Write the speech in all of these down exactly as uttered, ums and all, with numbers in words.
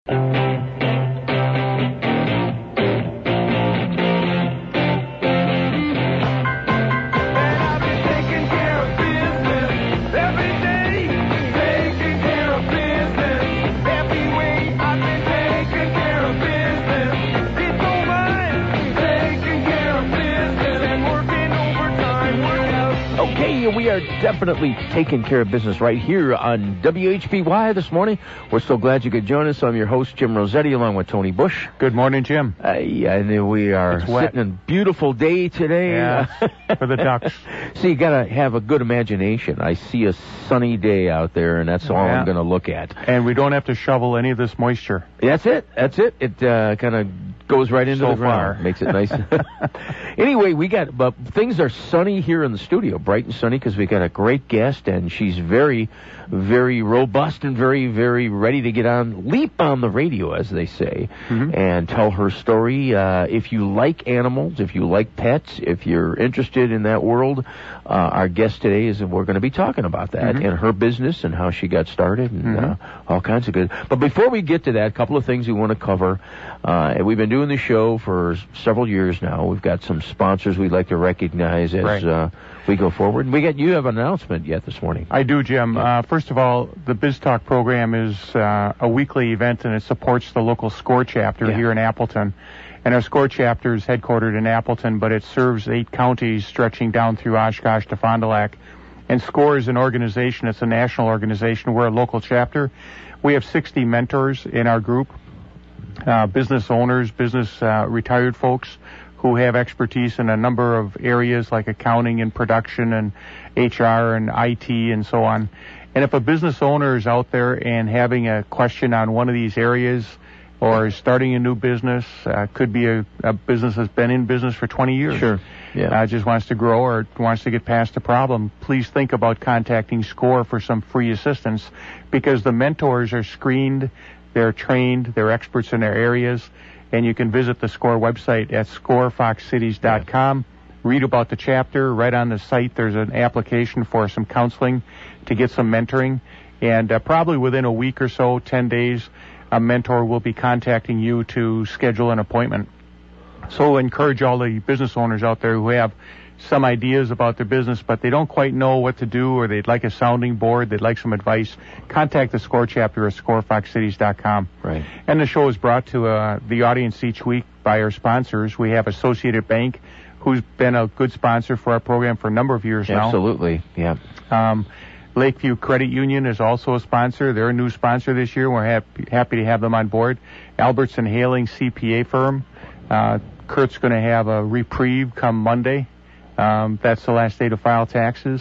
We are definitely taking care of business right here on W H B Y this morning. We're so glad you could join us. I'm your host, Jim Rossetti, along with Tony Bush. Good morning, Jim. Uh, yeah, and we are sitting in a beautiful day today. Yeah, for the ducks. So you got to have a good imagination. I see a sunny day out there, and that's all yeah. I'm going to look at. And we don't have to shovel any of this moisture. That's it. That's it. It uh, kind of goes right into so the ground. Far. Makes it nice. Anyway, we got, but things are sunny here in the studio, bright and sunny, because we got a great guest, and she's very, very robust and very, very ready to get on, leap on the radio, as they say, mm-hmm. and tell her story. Uh, if you like animals, if you like pets, if you're interested in that world, uh, our guest today is, we're going to be talking about that mm-hmm. and her business and how she got started and mm-hmm. uh, all kinds of good. But before we get to that, a couple of things we want to cover. Uh, we've been doing the show for several years now. We've got some sponsors we'd like to recognize as right. uh, we go forward. And we got you have an announcement yet this morning. I do, Jim. Yeah. Uh, first of all, the Biz Talk program is uh, a weekly event, and it supports the local SCORE chapter yeah. here in Appleton. And our SCORE chapter is headquartered in Appleton, but it serves eight counties stretching down through Oshkosh to Fond du Lac. And SCORE is an organization. It's a national organization. We're a local chapter. We have sixty mentors in our group, uh, business owners, business uh, retired folks who have expertise in a number of areas like accounting and production and H R and I T and so on. And if a business owner is out there and having a question on one of these areas or is starting a new business, uh, could be a, a business that's been in business for twenty years. Sure. Yeah. Uh, just wants to grow or wants to get past a problem, please think about contacting SCORE for some free assistance, because the mentors are screened, they're trained, they're experts in their areas, and you can visit the SCORE website at score fox cities dot com. Read about the chapter. Right on the site, there's an application for some counseling to get some mentoring. And uh, probably within a week or so, ten days, a mentor will be contacting you to schedule an appointment. So encourage all the business owners out there who have some ideas about their business, but they don't quite know what to do, or they'd like a sounding board, they'd like some advice, contact the SCORE chapter at score fox cities dot com. Right. And the show is brought to uh, the audience each week by our sponsors. We have Associated Bank, who's been a good sponsor for our program for a number of years now. Absolutely, yeah. Um, Lakeview Credit Union is also a sponsor. They're a new sponsor this year. We're happy, happy to have them on board. Albertson Hailing C P A firm. Uh, Kurt's going to have a reprieve come Monday. Um, that's the last day to file taxes.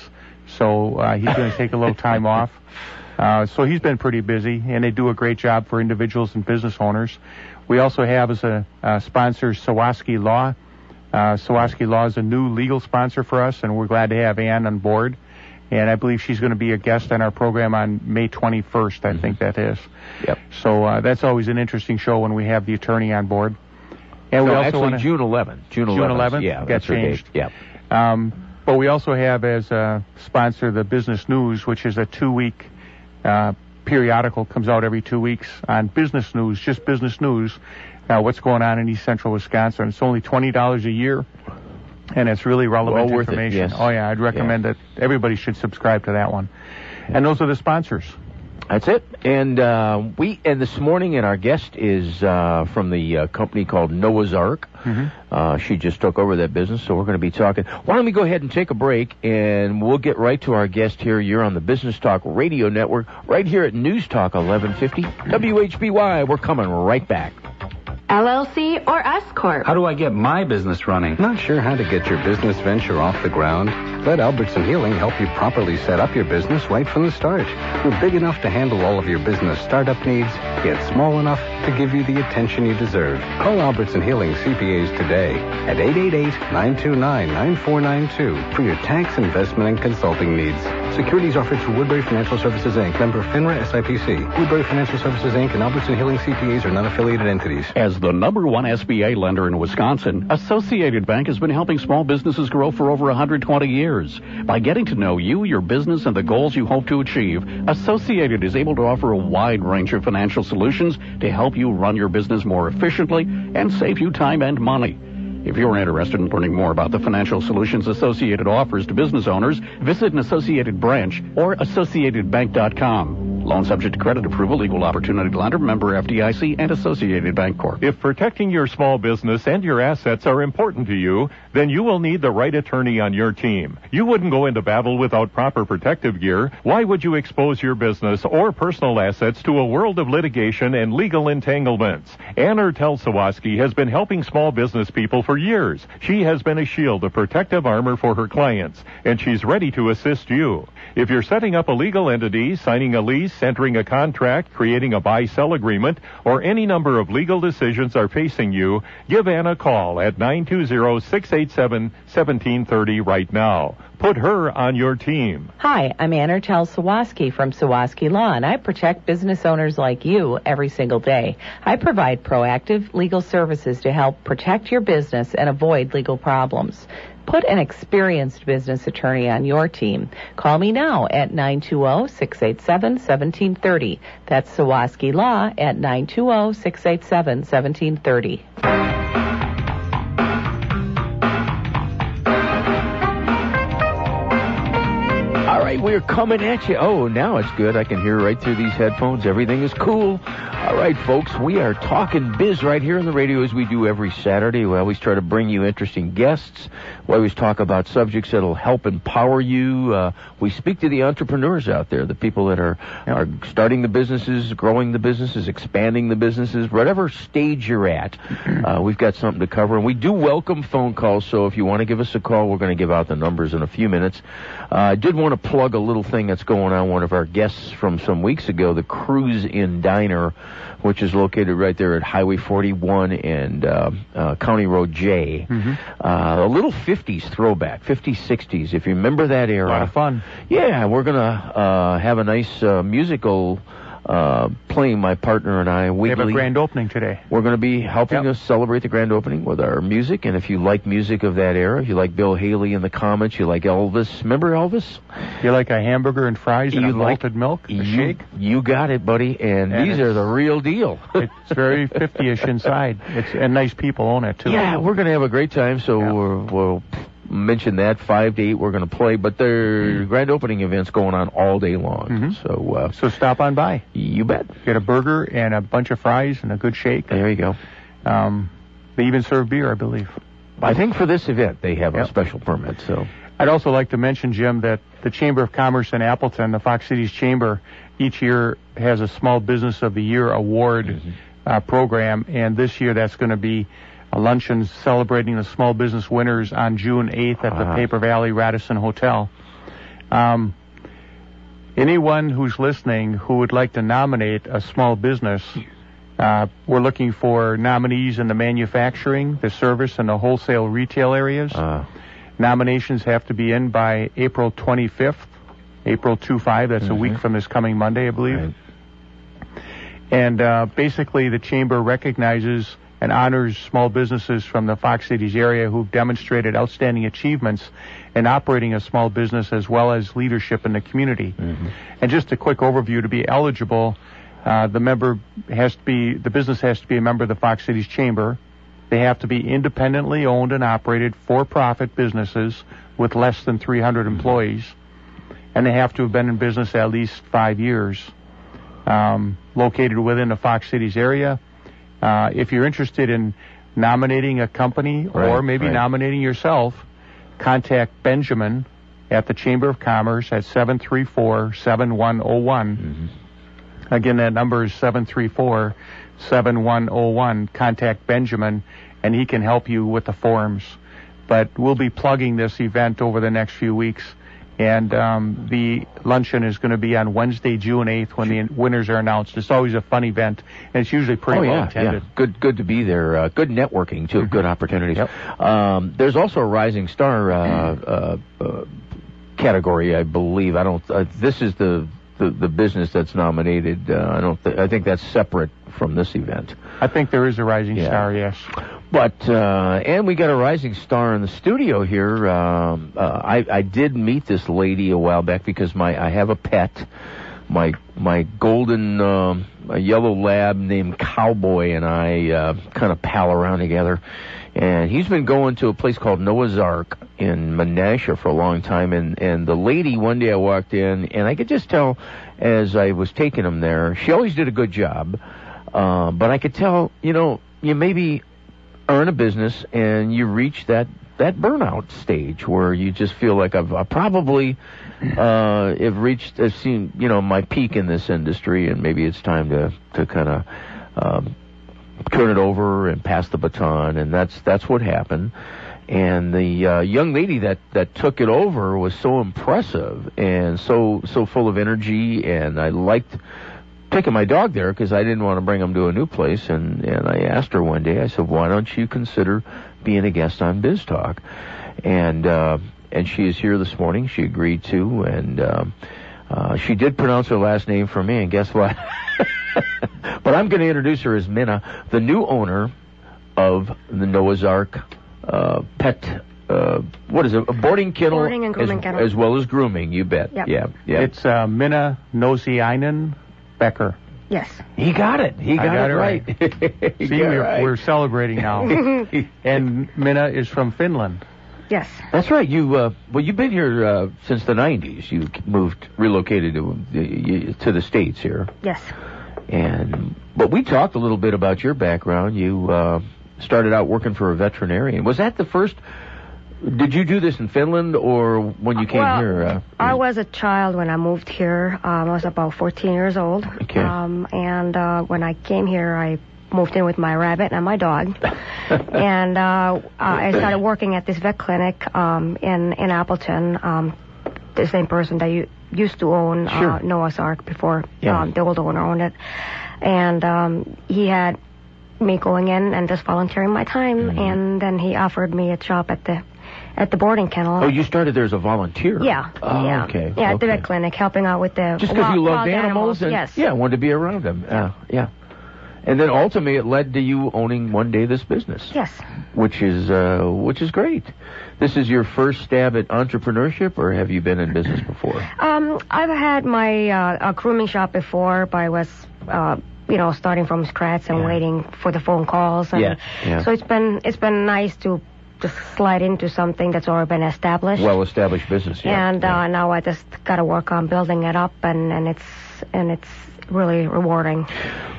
So uh, he's going to take a little time off. Uh, so he's been pretty busy, and they do a great job for individuals and business owners. We also have as a, a sponsor Sawaski Law. Uh, Sawaski Law is a new legal sponsor for us, and we're glad to have Ann on board. And I believe she's going to be a guest on our program on May twenty-first, I mm-hmm. think that is. Yep. So uh, that's always an interesting show when we have the attorney on board. And no, we also actually wanna, June eleventh. June eleventh. June eleventh? Yeah, got that's changed. Yeah. Um, but we also have as a sponsor the Business News, which is a two-week uh, periodical, comes out every two weeks on business news, just business news, uh, what's going on in East Central Wisconsin. It's only twenty dollars a year, and it's really relevant well worth information. It, yes. Oh, yeah, I'd recommend yeah. that everybody should subscribe to that one. Yeah. And those are the sponsors. That's it. And uh, we and this morning, and our guest is uh, from the uh, company called Noah's Ark. Mm-hmm. Uh, she just took over that business, so we're going to be talking. Why don't we go ahead and take a break, and we'll get right to our guest here. You're on the Business Talk Radio Network, right here at News Talk eleven fifty W H B Y. We're coming right back. L L C or S Corp? How do I get my business running? Not sure how to get your business venture off the ground? Let Albertson Healing help you properly set up your business right from the start. We're big enough to handle all of your business startup needs, yet small enough to give you the attention you deserve. Call Albertson Healing C P As today at eight eight eight, nine two nine, nine four nine two for your tax, investment, and consulting needs. Securities offered through Woodbury Financial Services, Incorporated, member FINRA S I P C. Woodbury Financial Services, Incorporated and Albertson Hilling C P As are non-affiliated entities. As the number one S B A lender in Wisconsin, Associated Bank has been helping small businesses grow for over one hundred twenty years. By getting to know you, your business, and the goals you hope to achieve, Associated is able to offer a wide range of financial solutions to help you run your business more efficiently and save you time and money. If you're interested in learning more about the financial solutions Associated offers to business owners, visit an Associated branch or associated bank dot com. Loan subject to credit approval, equal opportunity lender, member F D I C, and Associated Bank Corp. If protecting your small business and your assets are important to you, then you will need the right attorney on your team. You wouldn't go into battle without proper protective gear. Why would you expose your business or personal assets to a world of litigation and legal entanglements? Ann Ertel-Sawaski has been helping small business people for years. She has been a shield of protective armor for her clients, and she's ready to assist you. If you're setting up a legal entity, signing a lease, entering a contract, creating a buy-sell agreement, or any number of legal decisions are facing you, give Ann a call at nine two zero, six eight seven, one seven three zero right now. Put her on your team. Hi, I'm Ann Ertel-Sawaski from Sawaski Law, and I protect business owners like you every single day. I provide proactive legal services to help protect your business and avoid legal problems. Put an experienced business attorney on your team. Call me now at nine two zero, six eight seven, one seven three zero. That's Sawaski Law at nine two zero, six eight seven, one seven three zero. All right, we're coming at you. Oh, now it's good. I can hear right through these headphones. Everything is cool. All right, folks, we are talking biz right here on the radio as we do every Saturday. We always try to bring you interesting guests. We always talk about subjects that will help empower you. Uh, we speak to the entrepreneurs out there, the people that are, are starting the businesses, growing the businesses, expanding the businesses, whatever stage you're at. Uh, we've got something to cover. And we do welcome phone calls, so if you want to give us a call, we're going to give out the numbers in a few minutes. Uh, I did want to plug a little thing that's going on. One of our guests from some weeks ago, the Cruise Inn Diner, which is located right there at Highway forty-one and uh, uh, County Road J. Mm-hmm. Uh, a little fifties throwback, fifties, sixties, if you remember that era. A lot of fun. Yeah, we're going to uh, have a nice uh, musical uh, playing, my partner and I, weekly. We have a grand opening today. We're going to be helping yep. us celebrate the grand opening with our music, and if you like music of that era, if you like Bill Haley in the comments, you like Elvis. Remember Elvis? You like a hamburger and fries and you a like, malted milk, a you, shake? You got it, buddy, and, and these are the real deal. It's very fifty-ish inside. It's and nice people own it, too. Yeah, we're going to have a great time, so yeah. we're, we'll mention that five to eight we're going to play, but their mm. grand opening event's going on all day long. Mm-hmm. So uh, so stop on by. You bet. Get a burger and a bunch of fries and a good shake. There you go. Um, they even serve beer, I believe. I think for this event they have yep. a special permit. So I'd also like to mention, Jim, that the Chamber of Commerce in Appleton, the Fox Cities Chamber, each year has a Small Business of the Year award mm-hmm. uh, program, and this year that's going to be a luncheon celebrating the small business winners on June eighth at the uh-huh. Paper Valley Radisson Hotel. Um, anyone who's listening who would like to nominate a small business, uh, we're looking for nominees in the manufacturing, the service, and the wholesale retail areas. Uh. Nominations have to be in by April twenty-fifth, April twenty-fifth. That's mm-hmm. a week from this coming Monday, I believe. Right. And uh, basically the Chamber recognizes and honors small businesses from the Fox Cities area who've demonstrated outstanding achievements in operating a small business as well as leadership in the community. Mm-hmm. And just a quick overview, to be eligible, uh, the member has to be, the business has to be a member of the Fox Cities Chamber. They have to be independently owned and operated for-profit businesses with less than three hundred mm-hmm. employees. And they have to have been in business at least five years. Um, located within the Fox Cities area. Uh, if you're interested in nominating a company right, or maybe right. nominating yourself, contact Benjamin at the Chamber of Commerce at seven three four, seven one zero one. Mm-hmm. Again, that number is seven three four, seven one zero one. Contact Benjamin, and he can help you with the forms. But we'll be plugging this event over the next few weeks. And um, the luncheon is going to be on Wednesday, June eighth, when the winners are announced. It's always a fun event, and it's usually pretty oh, well yeah, attended. Yeah. Good, good to be there. Uh, good networking too. Mm-hmm. Good opportunities. Yep. Um, there's also a Rising Star uh, uh, uh, category, I believe. I don't. Uh, this is the, the the business that's nominated. Uh, I don't. Th- I think that's separate from this event. I think there is a rising Yeah. star. Yes. But uh, and we got a rising star in the studio here. Um, uh, I I did meet this lady a while back because my I have a pet. My my golden um, a yellow lab named Cowboy and I uh, kind of pal around together. And he's been going to a place called Noah's Ark in Menasha for a long time. And, and the lady, one day I walked in, and I could just tell as I was taking him there, she always did a good job. Uh, but I could tell, you know, you maybe are in a business and you reach that, that burnout stage where you just feel like I've I probably uh, have reached, I've seen, you know, my peak in this industry, and maybe it's time to, to kind of... Um, turn it over and pass the baton, and that's that's what happened. And the uh, young lady that, that took it over was so impressive and so so full of energy, and I liked taking my dog there because I didn't want to bring him to a new place. And, and I asked her one day, I said, why don't you consider being a guest on Biz Talk? And uh, and she is here this morning. She agreed to, and um, uh, she did pronounce her last name for me, and guess what? But I'm going to introduce her as Minna, the new owner of the Noah's Ark uh, pet, uh, what is it, a boarding kennel, Boarding and grooming as, kennel. as well as grooming, you bet. Yep. Yeah, yeah. It's uh, Minna Nosiainen Becker. Yes. He got it. He got, I got it it right. right. He See, got it we're, right. we're celebrating now. And Minna is from Finland. Yes. That's right. You uh, well, you've been here uh, since the nineties. You moved, relocated to uh, to the States here. Yes. And but we talked a little bit about your background. You uh, started out working for a veterinarian. Was that the first? Did you do this in Finland or when you came well, here? Uh, I was a child when I moved here. Um, I was about fourteen years old. Okay. Um, and uh, when I came here, I moved in with my rabbit and my dog. and uh, I started working at this vet clinic um, in, in Appleton. Um, the same person that you used to own Sure. uh, Noah's Ark before Yeah. um, the old owner owned it. And um, he had me going in and just volunteering my time. Mm-hmm. And then he offered me a job at the at the boarding kennel. oh, you started there as a volunteer. Yeah. Oh, yeah. okay. Yeah, at the okay. vet clinic, helping out with the Just because wild, you loved wild animals, and yes. yeah, wanted to be around them. Yeah, yeah. And then ultimately, it led to you owning one day this business. Yes. Which is uh, which is great. This is your first stab at entrepreneurship, or have you been in business before? Um, I've had my uh, a grooming shop before, but I was, uh, you know, starting from scratch and Yeah. waiting for the phone calls. And Yeah, yeah. So it's been it's been nice to just slide into something that's already been established. Well-established business. Yeah. and yeah. uh, now I just got to work on building it up, and, and it's and it's really rewarding.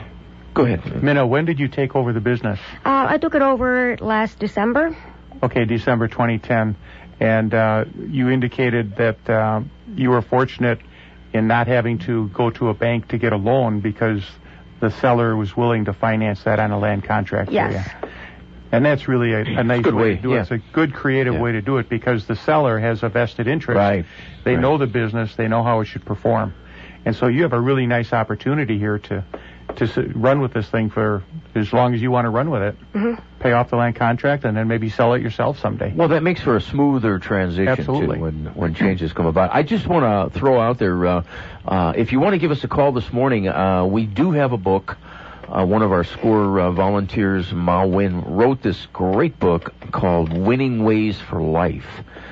Go ahead. Minna, when did you take over the business? Uh, I took it over last December. Okay, December twenty ten. And uh, you indicated that uh, you were fortunate in not having to go to a bank to get a loan because the seller was willing to finance that on a land contract Yes. for you. And that's really a, a nice Good way, way, to do yeah. it. It's a good creative Yeah. way to do it because the seller has a vested interest. Right. They Right. know the business. They know how it should perform. And so you have a really nice opportunity here to to s- run with this thing for as long as you want to run with it. Mm-hmm. Pay off the land contract and then maybe sell it yourself someday. Well, that makes for a smoother transition Absolutely. too when when changes come about. I just want to throw out there, uh, uh, if you want to give us a call this morning, uh, we do have a book. Uh, one of our SCORE uh, volunteers, Ma Win, wrote this great book called Winning Ways for Life.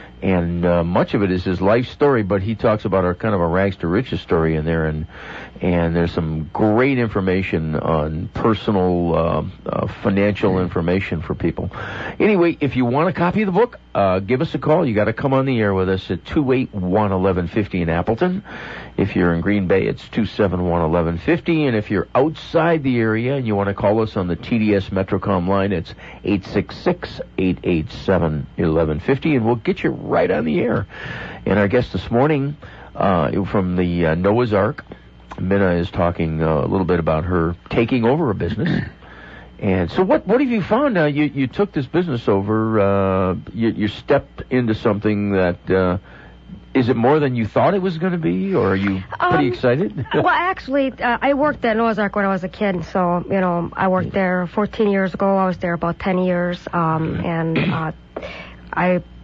And uh, much of it is his life story, but he talks about our kind of a rags to riches story in there, and and there's some great information on personal uh, uh, financial information for people. Anyway, if you want a copy of the book, uh, give us a call. You got to come on the air with us at two eight one, eleven fifty in Appleton. If you're in Green Bay, it's two seven one, eleven fifty, and if you're outside the area and you want to call us on the T D S Metrocom line, it's eight six six, eight eight seven, eleven fifty, and we'll get you right on the air. And our guest this morning uh, from the uh, Noah's Ark, Minna, is talking uh, a little bit about her taking over a business. And so what what have you found? Uh, you, you took this business over, uh, you, you stepped into something that, uh, is it more than you thought it was going to be, or are you pretty Um, excited? Well, actually, uh, I worked at Noah's Ark when I was a kid, so, you know, I worked there fourteen years ago. I was there about ten years, um, and uh, I just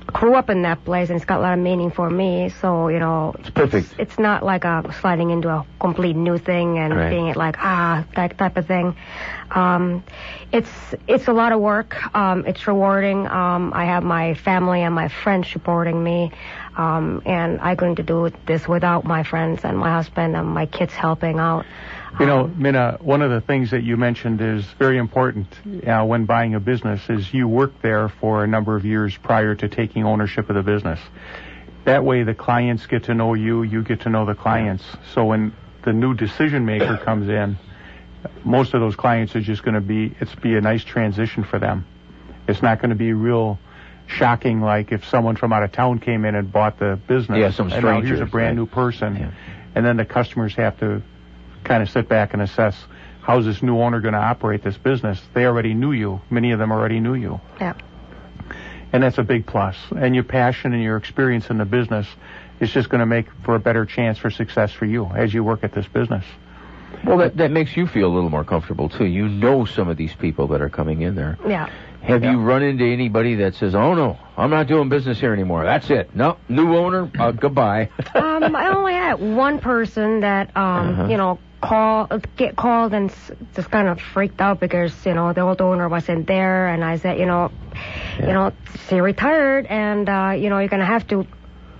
grew up in that place, and it's got a lot of meaning for me. So, you know, it's perfect. It's, it's not like a sliding into a complete new thing and right. being it like ah that type of thing. Um, it's it's a lot of work. Um, it's rewarding. Um, I have my family and my friends supporting me, um, and I couldn't do this without my friends and my husband and my kids helping out. You know, Minna, one of the things that you mentioned is very important uh, when buying a business is you worked there for a number of years prior to taking ownership of the business. That way the clients get to know you, you get to know the clients. So when the new decision maker comes in, most of those clients are just going to be, it's be a nice transition for them. It's not going to be real shocking like if someone from out of town came in and bought the business. Yeah, some and now strangers. here's a brand right. new person. Yeah. And then the customers have to kind of sit back and assess how's this new owner going to operate this business. They already knew you. Many of them already knew you. Yeah. And that's a big plus. And your passion and your experience in the business is just going to make for a better chance for success for you as you work at this business. Well, that, that makes you feel a little more comfortable, too. You know some of these people that are coming in there. Yeah. Have yeah. you run into anybody that says, oh, no, I'm not doing business here anymore. That's it. No, new owner, uh, goodbye. um, I only had one person that, um, Uh-huh. you know, call, get called and s- just kind of freaked out because, you know, the old owner wasn't there. And I said, you know, Yeah. you know, she retired and, uh, you know, you're going to have to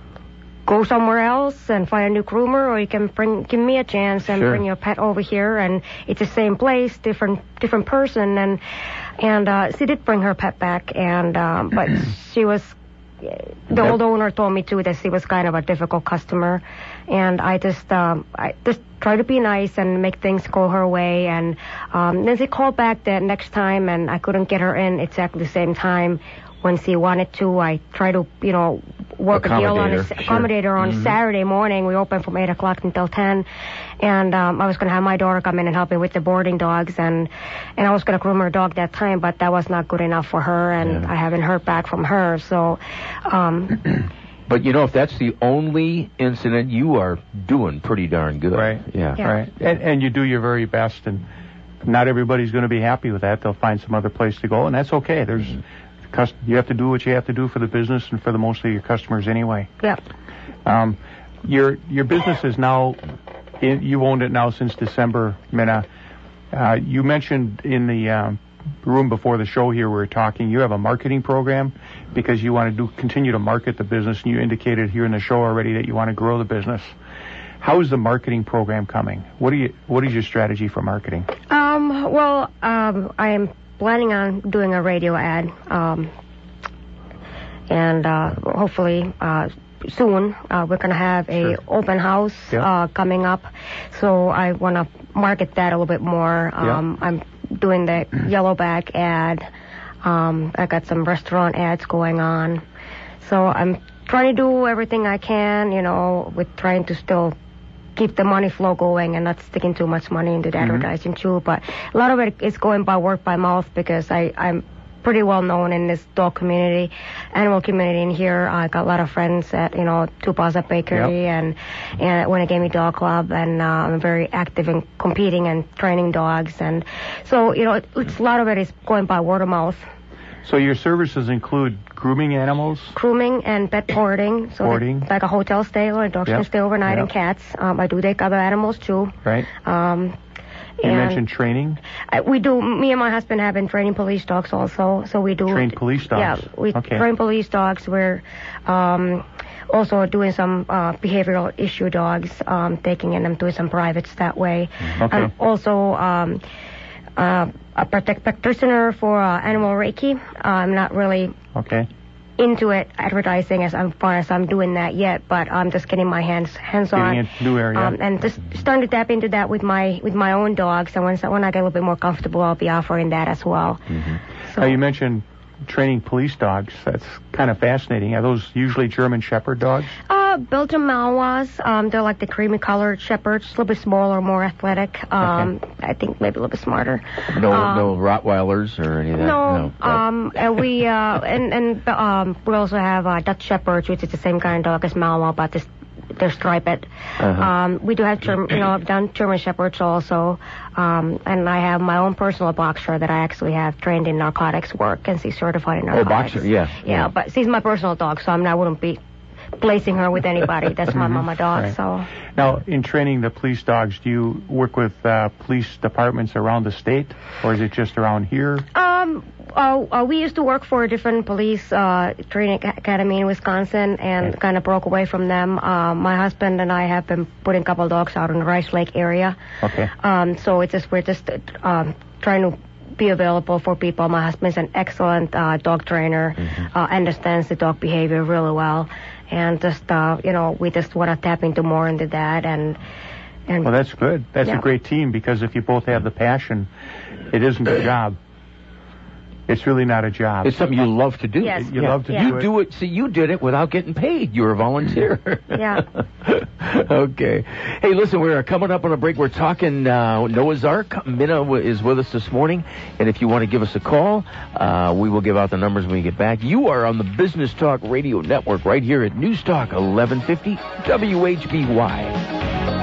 go somewhere else and find a new groomer, or you can bring, give me a chance and Sure. bring your pet over here. And it's the same place, different, different person. And, and, uh, she did bring her pet back. And, um, but she was, the old owner told me too that she was kind of a difficult customer, and I just um, I just try to be nice and make things go her way. And um, then she called back the next time, and I couldn't get her in exactly the same time when she wanted to. I tried to, you know, work a deal on a, Accommodate her, accommodate her on Mhm. Saturday morning. We opened from eight o'clock until ten, and um, I was going to have my daughter come in and help me with the boarding dogs, and and I was going to groom her dog that time, but that was not good enough for her, and Yeah. I haven't heard back from her. So, um, But, you know, if that's the only incident, you are doing pretty darn good. Right. Yeah. Yeah. Right. And, and you do your very best, and not everybody's going to be happy with that. They'll find some other place to go, and that's okay. There's cust- you have to do what you have to do for the business and for the most of your customers anyway. yeah. Um, your your business is now, in, you've owned it now since December, Minna. Uh, you mentioned in the um, room before the show here we were talking, you have a marketing program because you want to do continue to market the business, and you indicated here in the show already that you want to grow the business. How is the marketing program coming? What do you what is your strategy for marketing? Um, well, um, I am planning on doing a radio ad, um, and uh, hopefully uh, soon uh, we're going to have a Sure. open house Yeah. uh, coming up. So I want to market that a little bit more. Yeah. Um, I'm doing the Yellowback ad. Um, I got some restaurant ads going on. So I'm trying to do everything I can, you know, with trying to still keep the money flow going and not sticking too much money into the Mhm. advertising too. But a lot of it is going by word by mouth because I, I'm pretty well known in this dog community, animal community in here. I got a lot of friends at, you know, Tupaza Bakery and, and Winnegamie Dog Club, and uh, I'm very active in competing and training dogs. And so, you know, it's, a lot of it is going by word of mouth. So your services include grooming animals? Grooming and pet boarding. So Boarding. like a hotel stay or a dog Yep. can stay overnight, Yep. and cats. Um, I do take other animals too. Right. Um, You and mentioned training. I, we do. Me and my husband have been training police dogs also. So we do Train police dogs. Yeah, we Okay. train police dogs. We're um, also doing some uh, behavioral issue dogs, um, taking in them to some privates that way. Okay. I'm also um, uh, a protect practitioner for uh, animal Reiki. Uh, I'm not really Okay. into it advertising as far as I'm doing that yet, but I'm just getting my hands hands on. Getting into new area. Um, and just starting to tap into that with my with my own dogs. And when when I get a little bit more comfortable, I'll be offering that as well. Mm-hmm. So, Now you mentioned training police dogs. That's kind of fascinating. Are those usually German Shepherd dogs? uh, Belgian Malinois, um, they're like the creamy colored shepherds, a little bit smaller, more athletic. Um, I think maybe a little bit smarter. No, Um, no Rottweilers or any of that? No, no. um, and we uh, and and um, we also have uh, Dutch Shepherds, which is the same kind of dog as Malinois, but just they're striped. Uh-huh. Um, we do have, Germ- you know, I've done German Shepherds also, um, and I have my own personal boxer that I actually have trained in narcotics work and she's certified in narcotics. Oh, boxer, yeah. Yeah, yeah. But she's my personal dog, so I'm, I wouldn't be placing her with anybody. That's my mama dog, Right. so. Now, in training the police dogs, do you work with uh, police departments around the state, or is it just around here? Um, uh, uh, we used to work for a different police uh, training ca- academy in Wisconsin and Okay. kind of broke away from them. Uh, my husband and I have been putting a couple dogs out in the Rice Lake area. Okay. Um, so it's just, we're just uh, um, trying to be available for people. My husband's an excellent uh, dog trainer, Mm-hmm. uh, understands the dog behavior really well. And just, uh, you know, we just want to tap into more into that. And, and Well, that's good. That's Yeah. a great team, because if you both have the passion, it isn't a job. It's really not a job. It's something you love to do. Yes. You love to Yeah. do You it. do it. See, you did it without getting paid. You were a volunteer. Yeah. Okay. Hey, listen, we're coming up on a break. We're talking uh, Noah's Ark. Minna w- is with us this morning. And if you want to give us a call, uh, we will give out the numbers when we get back. You are on the Business Talk Radio Network right here at News Talk eleven fifty W H B Y.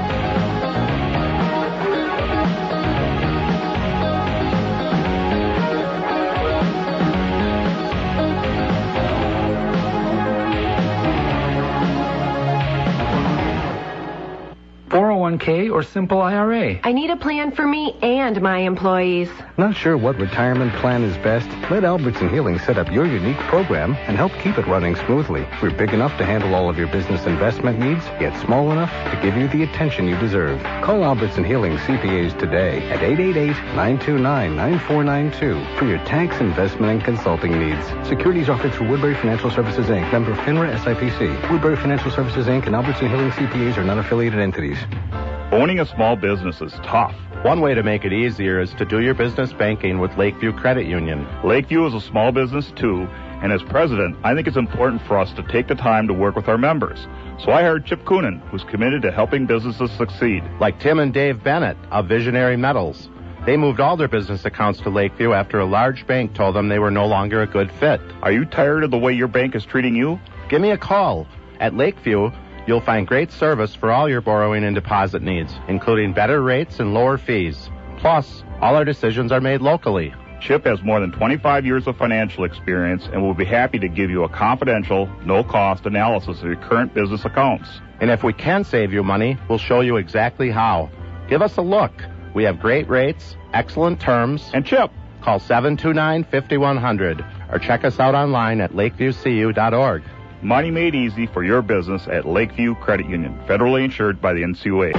four oh one k or simple I R A? I need a plan for me and my employees. Not sure what retirement plan is best? Let Albertson Healing set up your unique program and help keep it running smoothly. We're big enough to handle all of your business investment needs, yet small enough to give you the attention you deserve. Call Albertson Healing C P As today at eight eight eight, nine two nine, nine four nine two for your tax, investment, and consulting needs. Securities offered through Woodbury Financial Services, Incorporated. Member FINRA S I P C. Woodbury Financial Services, Incorporated and Albertson Healing C P As are non-affiliated entities. Owning a small business is tough. One way to make it easier is to do your business banking with Lakeview Credit Union. Lakeview is a small business too, and as president, I think it's important for us to take the time to work with our members. So I hired Chip Coonan, who's committed to helping businesses succeed. Like Tim and Dave Bennett of Visionary Metals. They moved all their business accounts to Lakeview after a large bank told them they were no longer a good fit. Are you tired of the way your bank is treating you? Give me a call. At Lakeview, you'll find great service for all your borrowing and deposit needs, including better rates and lower fees. Plus, all our decisions are made locally. Chip has more than twenty-five years of financial experience and will be happy to give you a confidential, no-cost analysis of your current business accounts. And if we can save you money, we'll show you exactly how. Give us a look. We have great rates, excellent terms. And Chip, call seven two nine, five one zero zero or check us out online at lakeview c u dot org. Money made easy for your business at Lakeview Credit Union, federally insured by the N C U A.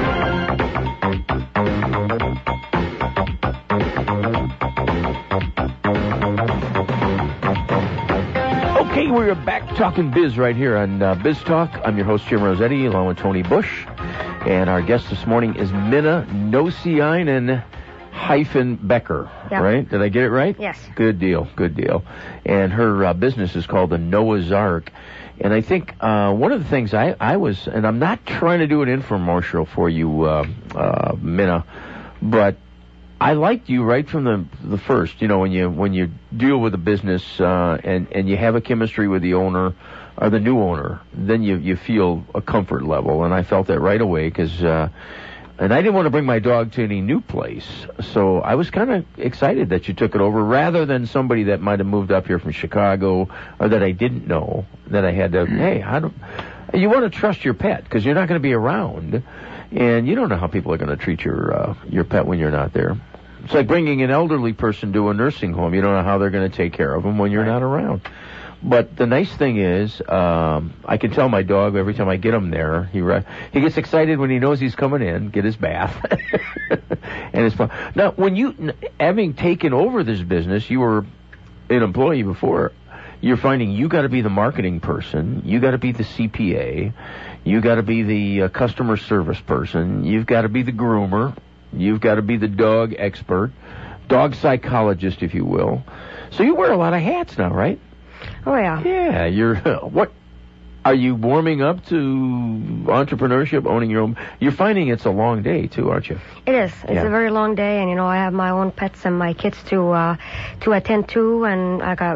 Okay, we're back talking biz right here on uh, Biz Talk. I'm your host, Jim Rossetti, along with Tony Bush. And our guest this morning is Minna Nosiainen hyphen Becker, Yeah. right? Did I get it right? Yes. Good deal, good deal. And her uh, business is called the Noah's Ark. And I think uh, one of the things I, I was, and I'm not trying to do an infomercial for you, uh, uh, Minna, but I liked you right from the the first. You know, when you when you deal with a business uh, and and you have a chemistry with the owner or the new owner, then you you feel a comfort level, and I felt that right away because. Uh, And I didn't want to bring my dog to any new place, so I was kind of excited that you took it over, rather than somebody that might have moved up here from Chicago or that I didn't know. That I had to, hey, how do you want to trust your pet because you're not going to be around, and you don't know how people are going to treat your uh, your pet when you're not there. It's like bringing an elderly person to a nursing home. You don't know how they're going to take care of them when you're not around. But the nice thing is, um, I can tell my dog every time I get him there, he re- he gets excited when he knows he's coming in, get his bath, and it's fun. Now, when you, having taken over this business, you were an employee before, you're finding you got to be the marketing person, you got to be the C P A, you got to be the uh, customer service person, you've got to be the groomer, you've got to be the dog expert, dog psychologist, if you will. So you wear a lot of hats now, right? Oh, yeah. Yeah, you're, what, are you warming up to entrepreneurship, owning your own? You're finding it's a long day, too, aren't you? It is. It's Yeah. a very long day, and, you know, I have my own pets and my kids to uh, to attend to, and I got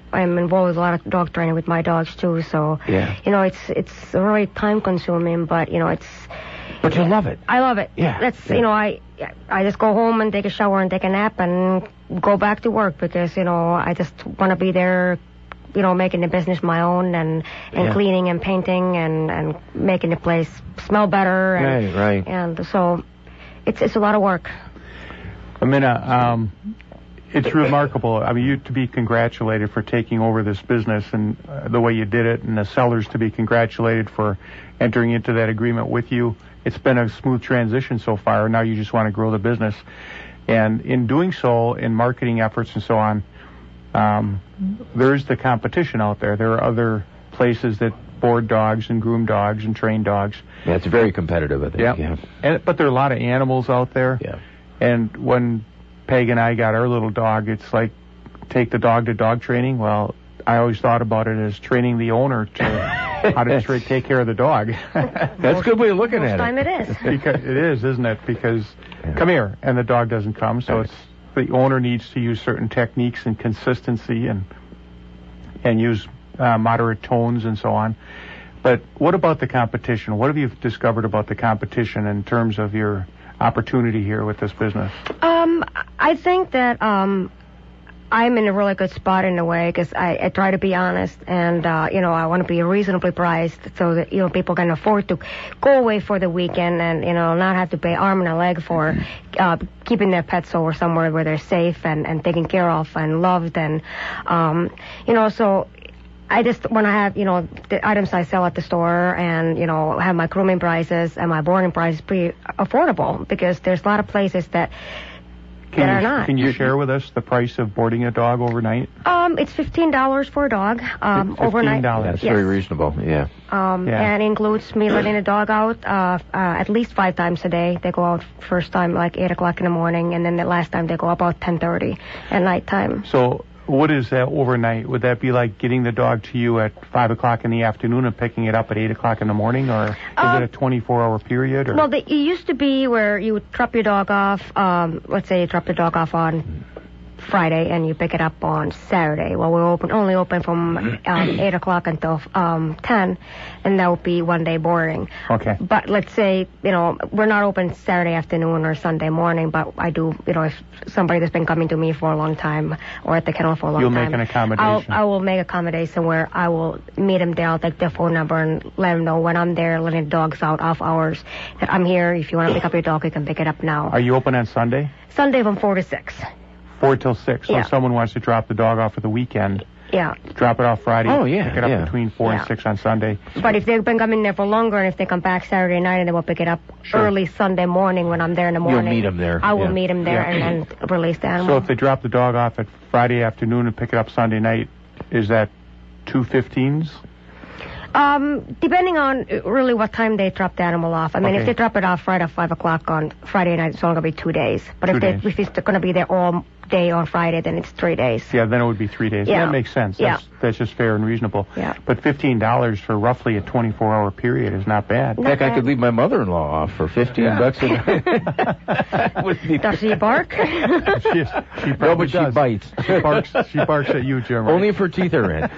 I'm involved with a lot of dog training with my dogs too. So Yeah. you know, it's it's really time consuming, but you know, it's. But you love it. I love it. Yeah. That's Yeah. you know, I I just go home and take a shower and take a nap and go back to work because you know I just want to be there. You know, making the business my own and, and Yeah. cleaning and painting and, and making the place smell better. And, Right, right. And so it's it's a lot of work. Amina, um, it's remarkable. I mean, you to be congratulated for taking over this business and uh, the way you did it, and the sellers to be congratulated for entering into that agreement with you. It's been a smooth transition so far. Now you just want to grow the business. And in doing so, in marketing efforts and so on, um, there is the competition out there. There are other places that board dogs and groom dogs and train dogs. Yeah, it's very competitive, I think. Yep. Yeah. And, but there are a lot of animals out there. Yeah. And when Peg and I got our little dog, it's like take the dog to dog training. Well, I always thought about it as training the owner to how to tra- take care of the dog. That's a good way of looking Most at time it. it is. Because it is, isn't it? Because come here, and the dog doesn't come, so it's the owner needs to use certain techniques and consistency and and use uh, moderate tones and so on. But what about the competition? What have you discovered about the competition in terms of your opportunity here with this business? Um, I think that um, I'm in a really good spot in a way because I, I try to be honest and, uh, you know, I want to be reasonably priced so that, you know, people can afford to go away for the weekend and, you know, not have to pay arm and a leg for uh, keeping their pets over somewhere where they're safe and, and taken care of and loved. And, um, you know, so I just want to have, you know, the items I sell at the store and, you know, have my grooming prices and my boarding prices pretty affordable because there's a lot of places that Can that you, are not. Can you share with us the price of boarding a dog overnight? Um, it's fifteen dollars for a dog, um, fifteen overnight. dollars. That's Yes. very reasonable. Yeah. Um, Yeah. and includes me letting the dog out, uh, uh, at least five times a day. They go out first time like eight o'clock in the morning and then the last time they go about ten thirty at nighttime. So what is that overnight? Would that be like getting the dog to you at five o'clock in the afternoon and picking it up at eight o'clock in the morning, or is Um, it a twenty-four hour period? Or? Well, the, it used to be where you would drop your dog off, um, let's say you drop the dog off on Friday and you pick it up on Saturday. Well, we're open, only open from um, eight o'clock until um, ten, and that would be one day boarding. Okay. But let's say, you know, we're not open Saturday afternoon or Sunday morning, but I do, you know, if somebody that's been coming to me for a long time or at the kennel for a long You'll time. make an accommodation. I'll, I will make accommodation where I will meet them there. I'll take their phone number and let them know when I'm there, letting the dogs out off hours, that I'm here. If you want to pick up your dog, you can pick it up now. Are you open on Sunday? Sunday from four to six. Four till six. So Yeah. if someone wants to drop the dog off for the weekend, Yeah. drop it off Friday. Oh, yeah, Pick it up yeah. between four Yeah. and six on Sunday. But if they've been coming there for longer, and if they come back Saturday night and they will pick it up Sure. early Sunday morning when I'm there in the morning, meet 'em there, I will yeah. meet them there Yeah. and then release the So animal. if they drop the dog off at Friday afternoon and pick it up Sunday night, is that two fifteens? Um, depending on uh, really what time they drop the animal off. I mean, Okay. if they drop it off right at five o'clock on Friday night, it's only going to be two days. But Two if, they, days. if it's going to be there all day on Friday, then it's three days. Yeah, then it would be three days. Yeah. That makes sense. Yeah. That's, that's just fair and reasonable. Yeah. But fifteen dollars for roughly a twenty-four hour period is not bad. Not Heck, I bad. could leave my mother-in-law off for fifteen bucks a night. Would be- Does she bark? she, she No, probably but she does. bites. She barks, she barks at you, Jim. Only if her teeth are in.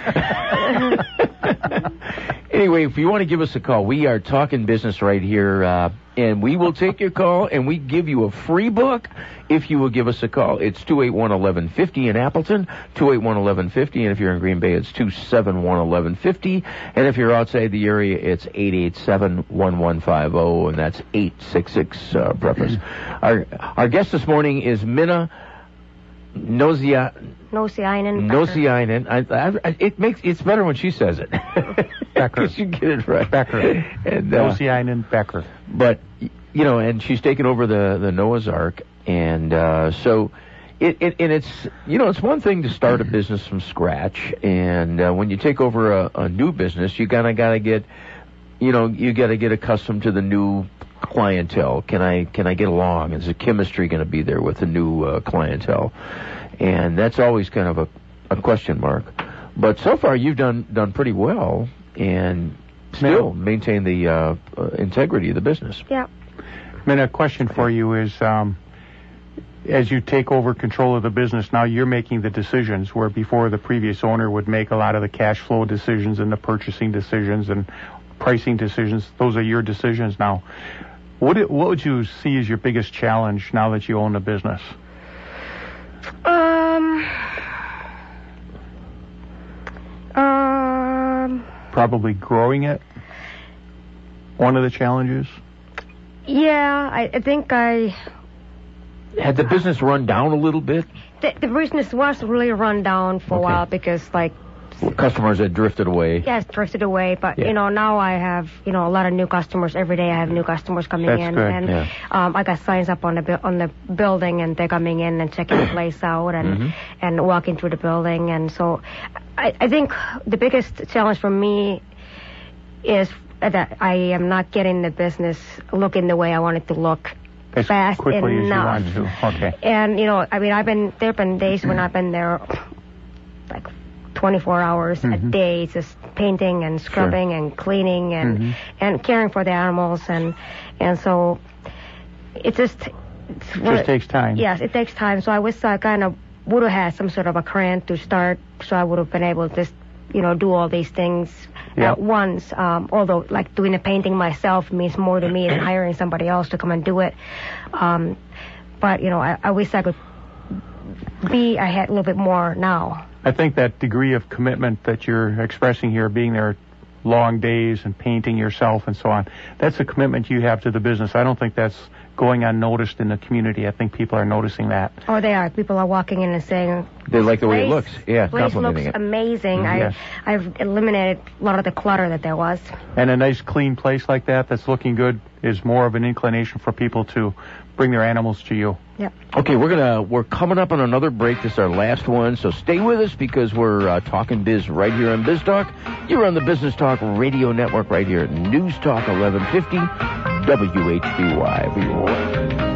Anyway, if you want to give us a call, we are talking business right here, uh, and we will take your call, and we give you a free book if you will give us a call. It's two eight one, eleven fifty in Appleton, two eight one, eleven fifty, and if you're in Green Bay, it's two seven one, eleven fifty, and if you're outside the area, it's eight eight seven, one one five zero, and that's eight six six uh, preface. Our, our guest this morning is Minna Nozia... Nosiainen. Nosiainen. I, I, it makes it's better when she says it. Becker. You get it right. Becker. And, uh, Nosiainen Becker. but you know, and she's taken over the the Noah's Ark, and uh, so it, it and it's you know it's one thing to start a business from scratch, and uh, when you take over a, a new business, you gotta gotta get you know you gotta get accustomed to the new clientele. Can I can I get along? Is the chemistry going to be there with the new uh, clientele? And that's always kind of a, a question mark. But so far, you've done done pretty well, and still maintain the uh, uh, integrity of the business. Yeah. I mean, a question for you is, um, as you take over control of the business, now you're making the decisions where before the previous owner would make a lot of the cash flow decisions and the purchasing decisions and pricing decisions. Those are your decisions now. What it, what would you see as your biggest challenge now that you own the business? Um. Um. Probably growing it. One of the challenges. Yeah, I, I think I. Had the business run down a little bit? The, the business was really run down for Okay. a while because, like, Well, customers had drifted away. yeah, it's drifted away. But Yeah. you know, now I have you know a lot of new customers every day. I have new customers coming That's in, good, and yeah. um, I got signs up on the bu- on the building, and they're coming in and checking the place out and Mhm. and walking through the building. And so, I, I think the biggest challenge for me is that I am not getting the business looking the way I want it to look. As Fast quickly enough. as you want to. Okay. And you know, I mean, I've been there. Have been days when I've been there, like twenty-four hours a Mhm. day, just painting and scrubbing and cleaning and Mhm. and caring for the animals, and and so it just it's Just takes time. Yes, it takes time. So I wish I kind of would have had some sort of a grant to start, so I would have been able to just you know do all these things Yeah. at once. Um, although like doing the painting myself means more to me than hiring somebody else to come and do it. Um, but you know, I, I wish I could be ahead a little bit more now. I think that degree of commitment that you're expressing here, being there long days and painting yourself and so on, that's a commitment you have to the business. I don't think that's going unnoticed in the community. I think people are noticing that. Oh, they are. People are walking in and saying, They like the way it place, looks. Yeah, place complimenting looks it. amazing. I, Yes. I've eliminated a lot of the clutter that there was. And a nice clean place like that that's looking good is more of an inclination for people to bring their animals to you. Yep. Okay, we're gonna we're coming up on another break. This is our last one, so stay with us because we're uh, talking biz right here on Biz Talk. You're on the Business Talk Radio Network right here at News Talk eleven fifty W H B Y. Be right back.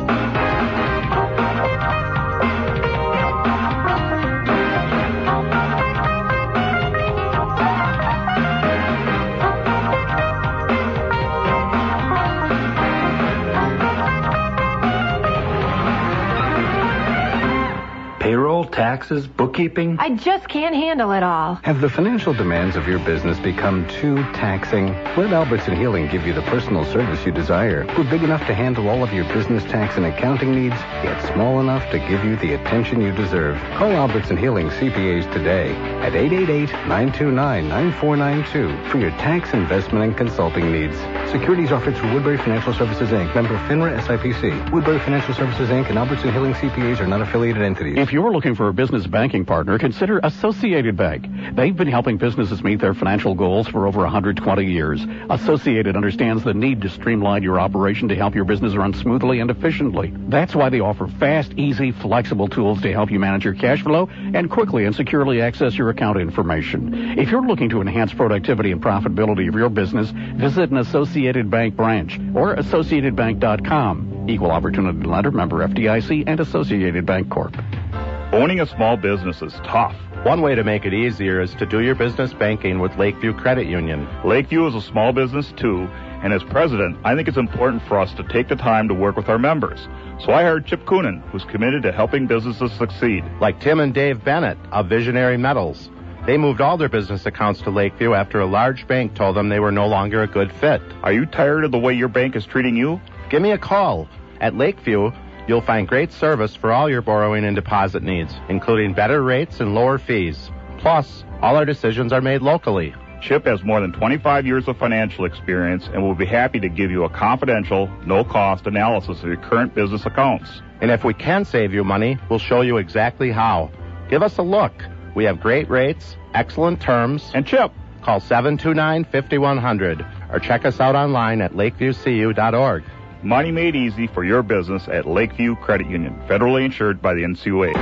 Payroll, taxes, bookkeeping. I just can't handle it all. Have the financial demands of your business become too taxing? Let Albertson Healing give you the personal service you desire. We're big enough to handle all of your business tax and accounting needs, yet small enough to give you the attention you deserve. Call Albertson Healing C P As today at eight eight eight, nine two nine, nine four nine two for your tax, investment, and consulting needs. Securities offered through Woodbury Financial Services, Incorporated. Member FINRA S I P C. Woodbury Financial Services, Incorporated and Albertson Healing C P As are not affiliated entities. If you're looking for a business banking partner, consider Associated Bank. They've been helping businesses meet their financial goals for over one hundred twenty years. Associated understands the need to streamline your operation to help your business run smoothly and efficiently. That's why they offer fast, easy, flexible tools to help you manage your cash flow and quickly and securely access your account information. If you're looking to enhance productivity and profitability of your business, visit an Associated Bank branch or associated bank dot com. Equal Opportunity Lender, member F D I C, and Associated Bank Corp. Owning a small business is tough. One way to make it easier is to do your business banking with Lakeview Credit Union. Lakeview is a small business too, and as president, I think it's important for us to take the time to work with our members. So I hired Chip Coonan, who's committed to helping businesses succeed. Like Tim and Dave Bennett of Visionary Metals. They moved all their business accounts to Lakeview after a large bank told them they were no longer a good fit. Are you tired of the way your bank is treating you? Give me a call. At Lakeview, you'll find great service for all your borrowing and deposit needs, including better rates and lower fees. Plus, all our decisions are made locally. Chip has more than twenty-five years of financial experience and will be happy to give you a confidential, no-cost analysis of your current business accounts. And if we can save you money, we'll show you exactly how. Give us a look. We have great rates, excellent terms, and Chip. Call seven two nine, five one zero zero or check us out online at lakeview c u dot org. Money made easy for your business at Lakeview Credit Union, federally insured by the N C U A.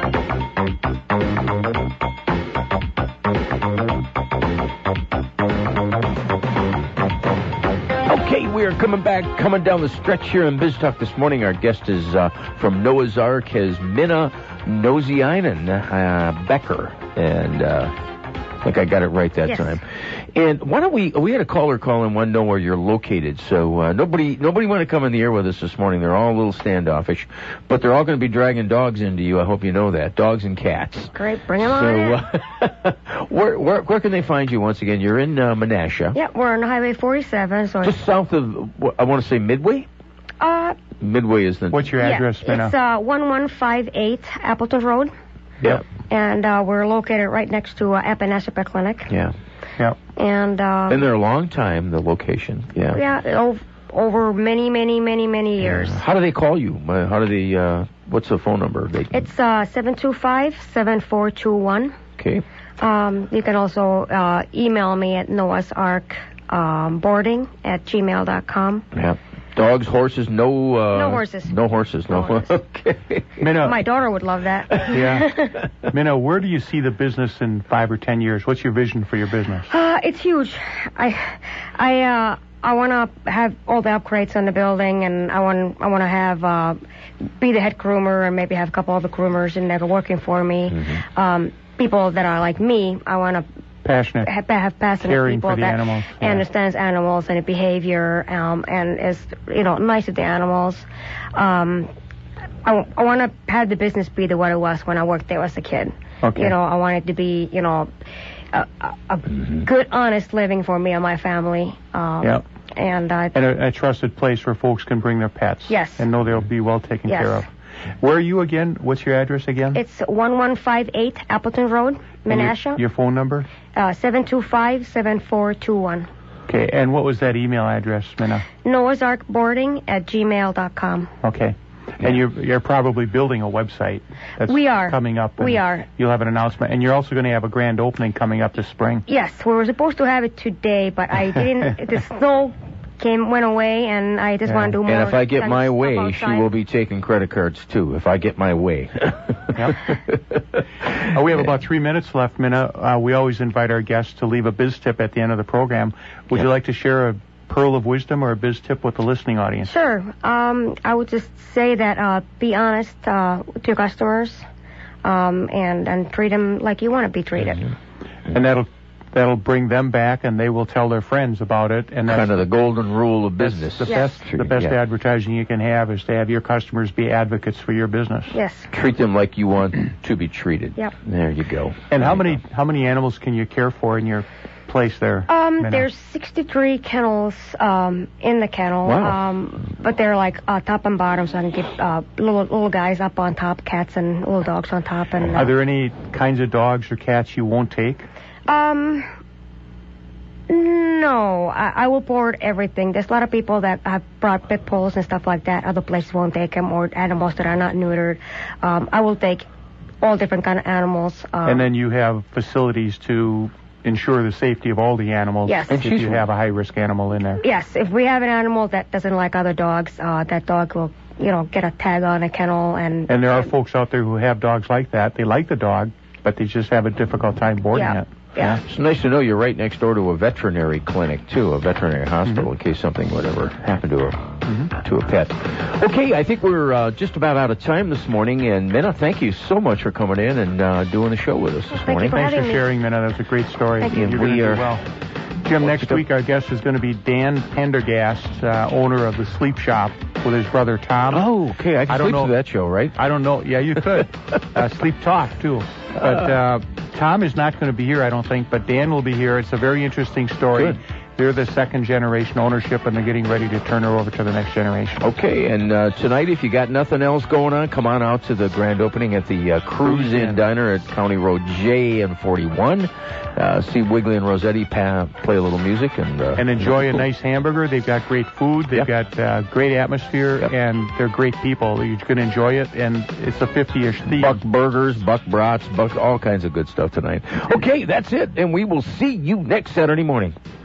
Okay, we are coming back, coming down the stretch here in Biz Talk this morning. Our guest is uh, from Noah's Ark, has Minna Nosiainen uh, Becker. And uh, I think I got it right that Yes. time. And why don't we, we had a caller call and want to know where you're located. So uh, nobody nobody want to come in the air with us this morning. They're all a little standoffish. But they're all going to be dragging dogs into you. I hope you know that. Dogs and cats. Great, bring them on So in. uh, where, where where can they find you once again? You're in uh, Menasha. Yeah, we're on Highway forty-seven. So Just south of, I want to say Midway? uh, Midway is the... What's your address, yeah, Minna? it's uh, one one five eight Appleton Road. Yep. And uh, we're located right next to uh, Epinesa Clinic. Yeah. Yep. And uh, Been there a long time, the location. Yeah. yeah, over, over many, many, many, many years. How do they call you? Uh, How do they, uh, what's the phone number? They, It's uh, seven two five, seven four two one. okay. Um, you can also uh, email me at Noah's Ark um, boarding at gmail dot com. Yeah. Dogs, horses, no... Uh, No horses. No horses, no. No horses. Okay. Minna, My daughter would love that. yeah. Minna, where do you see the business in five or ten years? What's your vision for your business? Uh, it's huge. I, I, uh, I want to have all the upgrades on the building, and I want, I want to have, uh, be the head groomer, and maybe have a couple of the groomers in there working for me. Mm-hmm. Um, people that are like me, I want to Passionate. have, have passionate Caring people for the that animals, yeah. understands animals and the behavior, um, and is, you know, nice to the animals. Um, I, I want to have the business be the what it was when I worked there as a kid. Okay. You know, I want it to be, you know, a, a, a good, honest living for me and my family. Um, Yep. And uh, And a, a trusted place where folks can bring their pets. Yes. And know they'll be well taken Yes. care of. Where are you again? What's your address again? it's one one five eight Appleton Road, And your- Menasha, Your phone number? uh, seven two five, seven four two one. Okay. And what was that email address, Minna? Noah's Ark boarding at gmail dot com. Okay. And you're you're probably building a website that's We are. coming up. and We are. You'll have an announcement. And you're also going to have a grand opening coming up this spring. Yes, we were supposed to have it today, but I didn't. The snow came went away, and I just Yeah. want to do more. And if I get than my stuff way, she outside. will be taking credit cards, too, if I get my way. Yep. Uh, we have about three minutes left, Minna. Uh, we always invite our guests to leave a biz tip at the end of the program. Would Yeah. you like to share a pearl of wisdom or a biz tip with the listening audience? Sure. Um, I would just say that uh, be honest uh, to your customers, um, and and treat them like you want to be treated. Mm-hmm. And that'll that'll bring them back, and they will tell their friends about it. And that's Kind of the golden rule of that's business. The Yes. best the best Yeah. advertising you can have is to have your customers be advocates for your business. Yes. Treat them like you want to be treated. Yep. There you go. And how There you many how many animals can you care for in your place there? Um, Minna? there's sixty-three kennels um, in the kennel. Wow. Um, but they're like uh, top and bottom, so I can get uh, little little guys up on top, cats and little dogs on top. And uh, Are there any kinds of dogs or cats you won't take? Um, no, I, I will board everything. There's a lot of people that have brought pit bulls and stuff like that. Other places won't take them, or animals that are not neutered. Um, I will take all different kind of animals. Um, And then you have facilities to ensure the safety of all the animals. Yes. If And you have a high risk animal in there. yes, if we have an animal that doesn't like other dogs, uh, that dog will, you know, get a tag on a kennel. And And there are folks out there who have dogs like that. They like the dog, but they just have a difficult time boarding Yeah. it. Yeah. It's nice to know you're right next door to a veterinary clinic, too, a veterinary hospital, in case something would ever happen to a, to a pet. Okay, I think we're uh, just about out of time this morning, and Minna, thank you so much for coming in and uh, doing the show with us this Thank you morning. for Thanks for having me. sharing, Minna. That was a great story. Thank you. You're We going to are- do well. Jim, next week our guest is going to be Dan Pendergast, uh, owner of the Sleep Shop, with his brother Tom. Oh, okay, I can I don't sleep know- through that show, right? I don't know. Yeah, you could. uh, sleep Talk, too. But uh, Tom is not going to be here, I don't think, but Dan will be here. It's a very interesting story. Good. They're the second generation ownership, and they're getting ready to turn her over to the next generation. Okay, and uh, tonight, if you got nothing else going on, come on out to the grand opening at the uh, Cruise Inn Diner at County Road J and forty-one. Uh, see Wiggly and Rossetti pa- play a little music and uh, And enjoy a cool. nice hamburger. They've got great food. They've Yep. got uh, great atmosphere, Yep. and they're great people. You're going to enjoy it, and it's a fifty-ish theme. Buck burgers, buck brats, buck all kinds of good stuff tonight. Okay, that's it, and we will see you next Saturday morning.